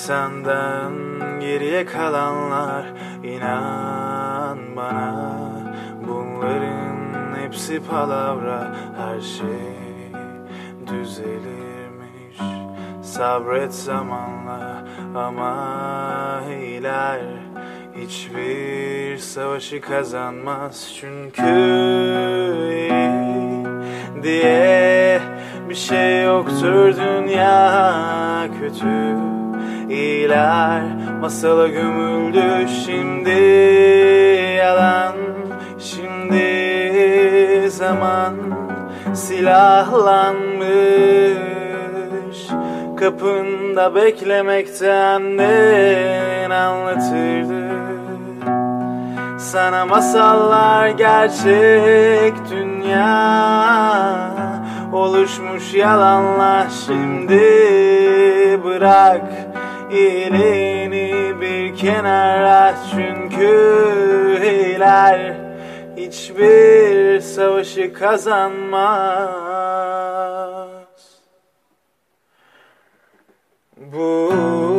senden geriye kalanlar, inan bana bunların hepsi palavra. Her şey düzelirmiş, sabret zamanla, ama iler hiçbir savaşı kazanmaz. Çünkü iyi diye bir şey yoktur, dünya kötü, iyiler masala gömüldü. Şimdi yalan, şimdi zaman silahlanmış. Kapında beklemekte annen anlatırdı sana masallar, gerçek dünya oluşmuş yalanlar. Şimdi bırak iyiliğini bir kenara, çünkü iyiler hiçbir savaşı kazanmaz. Bu